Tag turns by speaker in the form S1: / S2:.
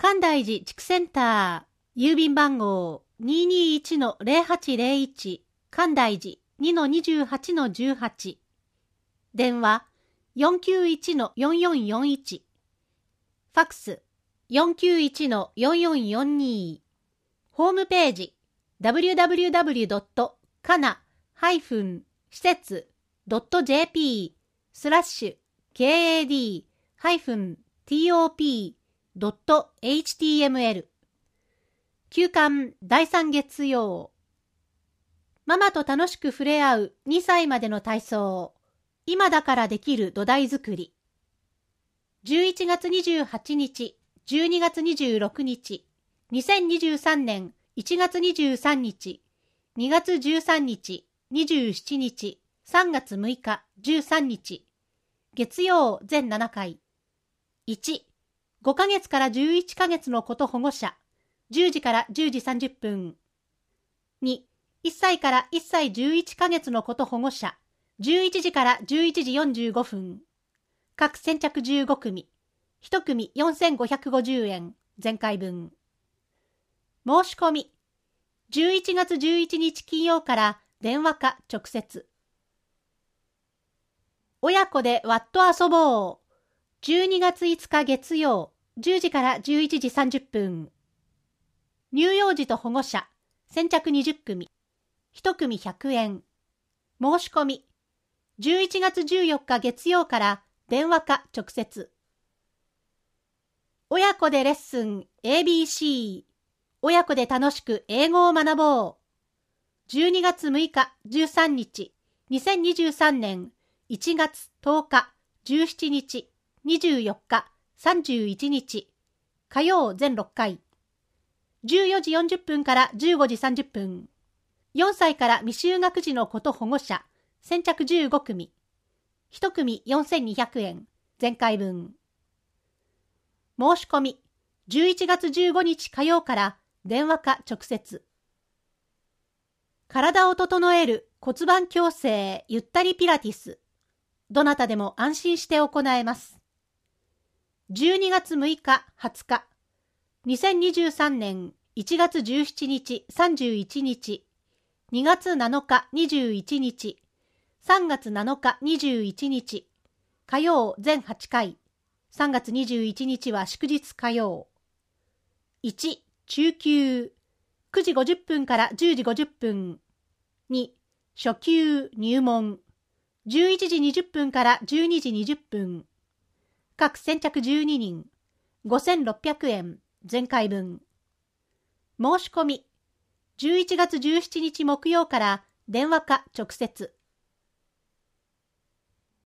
S1: 関大寺地区センター、郵便番号 221-0801 関大寺 2-28-18 電話 491-4441 ファックス 491-4442 ホームページ www.kana-施設.jp/kad-top.html 休館第3月曜ママと楽しく触れ合う2歳までの体操今だからできる土台作り11月28日12月26日2023年1月23日2月13日27日3月6日13日月曜全7回1、5ヶ月から11ヶ月の子と保護者10時から10時30分2、1歳から1歳11ヶ月の子と保護者11時から11時45分各先着15組1組4550円前回分申し込み11月11日金曜から電話か直接親子でわっと遊ぼう12月5日月曜10時から11時30分乳幼児と保護者先着20組1組100円申し込み11月14日月曜から電話か直接親子でレッスン ABC 親子で楽しく英語を学ぼう12月6日13日2023年1月10日17日24日31日火曜全6回14時40分から15時30分4歳から未就学児の子と保護者先着15組1組4200円前回分申し込み11月15日火曜から電話か直接体を整える骨盤矯正ゆったりピラティスどなたでも安心して行えます12月6日20日2023年1月17日31日2月7日21日3月7日21日火曜全8回3月21日は祝日火曜1中級9時50分から10時50分2初級入門11時20分から12時20分各先着12人5600円前回分申し込み11月17日木曜から電話か直接